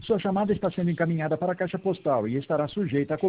Sua chamada está sendo encaminhada para a caixa postal e estará sujeita a